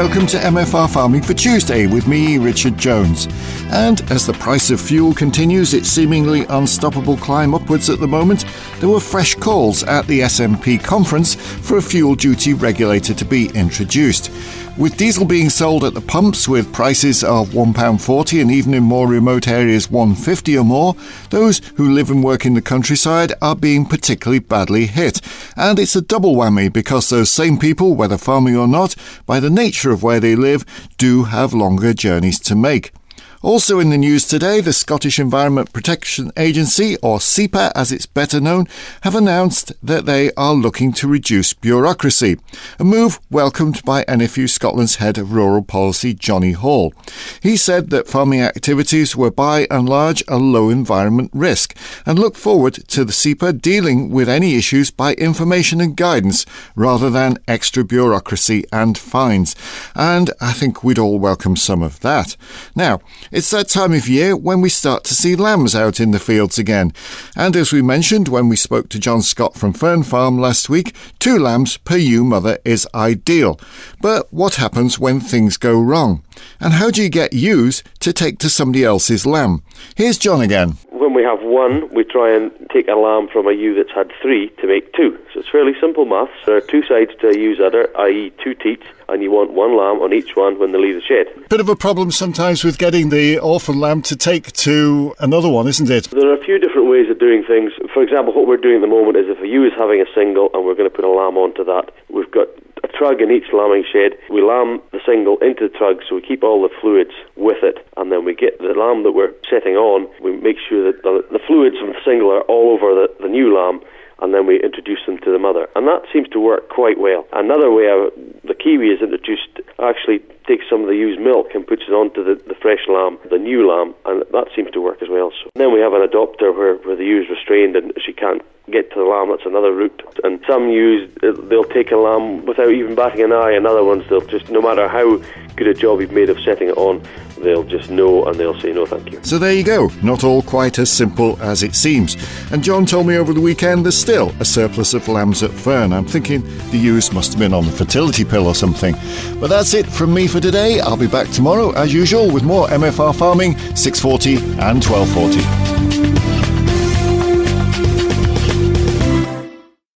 welcome to MFR Farming for Tuesday with me, Richard Jones. And as the price of fuel continues its seemingly unstoppable climb upwards at the moment, there were fresh calls at the SNP conference for a fuel duty regulator to be introduced. With diesel being sold at the pumps with prices of £1.40 and even in more remote areas £1.50 or more, those who live and work in the countryside are being particularly badly hit. And it's a double whammy because those same people, whether farming or not, by the nature of where they live, do have longer journeys to make. Also in the news today, the Scottish Environment Protection Agency, or SEPA as it's better known, have announced that they are looking to reduce bureaucracy, a move welcomed by NFU Scotland's head of rural policy, Johnny Hall. He said that farming activities were by and large a low environment risk and looked forward to the SEPA dealing with any issues by information and guidance rather than extra bureaucracy and fines. And I think we'd all welcome some of that. Now, it's that time of year when we start to see lambs out in the fields again. And as we mentioned when we spoke to John Scott from Fern Farm last week, 2 lambs per ewe mother is ideal. But what happens when things go wrong? And how do you get ewes to take to somebody else's lamb? Here's John again. When we have 1, we try and take a lamb from a ewe that's had 3 to make 2. So it's fairly simple maths. There are 2 sides to a ewe's udder, i.e. 2 teats, and you want 1 lamb on each one when they leave the shed. Bit of a problem sometimes with getting the orphan lamb to take to another one, isn't it? There are a few different ways of doing things. For example, what we're doing at the moment is if a ewe is having a single and we're going to put a lamb onto that, we've got a trug in each lambing shed. We lamb the single into the trug so we keep all the fluids with it, and then we get the lamb that we're setting on, we make sure that the fluids from the single are all over the new lamb, and then we introduce them to the mother. And that seems to work quite well. Another way the Kiwi is introduced actually takes some of the ewe's milk and puts it onto the fresh lamb, the new lamb, and that seems to work as well. So then we have an adopter where the ewe is restrained and she can't get to the lamb. That's another route. And some ewes, they'll take a lamb without even batting an eye, and other ones, they'll just, no matter how good a job you've made of setting it on, they'll just know and they'll say no thank you. So there you go, not all quite as simple as it seems. And John told me over the weekend there's still a surplus of lambs at Fern. I'm thinking the ewes must have been on the fertility pill or something. But that's it from me for today. I'll be back tomorrow as usual with more MFR Farming, 6:40 and 12:40.